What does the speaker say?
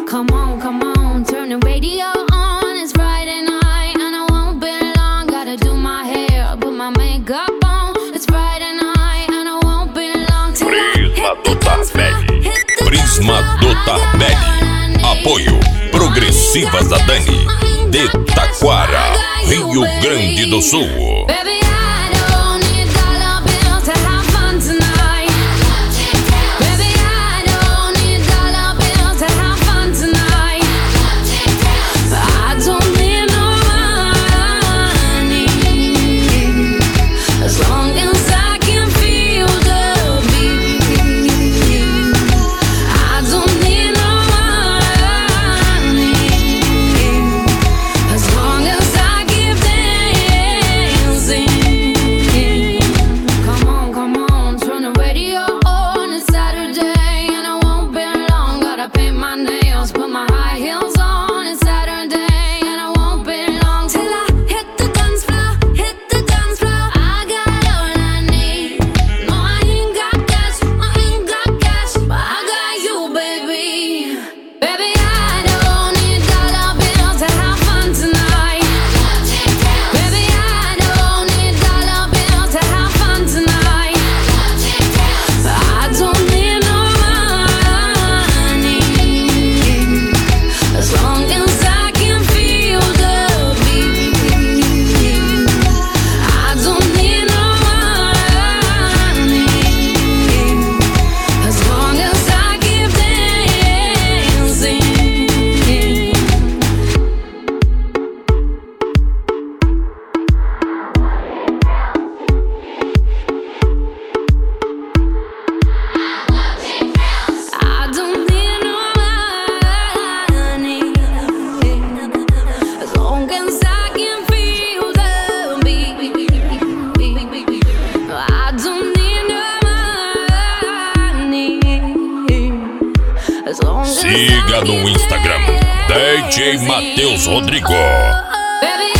Come on, turn the radio on. It's Friday night and I won't be long. Gotta do my hair, put my makeup on. It's Friday night and I won't be long. Prisma do Tarbelli. Prisma do Tarbelli. Apoio Progressivas da Dani, de Taquara, Rio Grande do Sul. Baby, I don't need dollar bills to have fun tonight. Baby, I don't need dollar bills to have fun tonight. I don't need no money, as long as I can feel the beat. I don't need no money, as long as I keep dancing. Come on, turn the radio on. It's Saturday and I won't be long. Gotta paint my nails, put my high heels on. It's Saturday and I won't be long till I hit the dance floor, hit the dance floor. I got all I need. No, I ain't got cash, but I got you, baby. Baby, I don't need dollar bills to have fun tonight. Baby, I don't need dollar bills to have fun tonight. I don't need no money, as long as I can feel the beat. I don't need no money, as long as I keep dancing. I don't need no money, as long as I can feel the beat. I don't need no money, as long as I Siga keep no Instagram, DJ Matheus Rodrigo. Baby,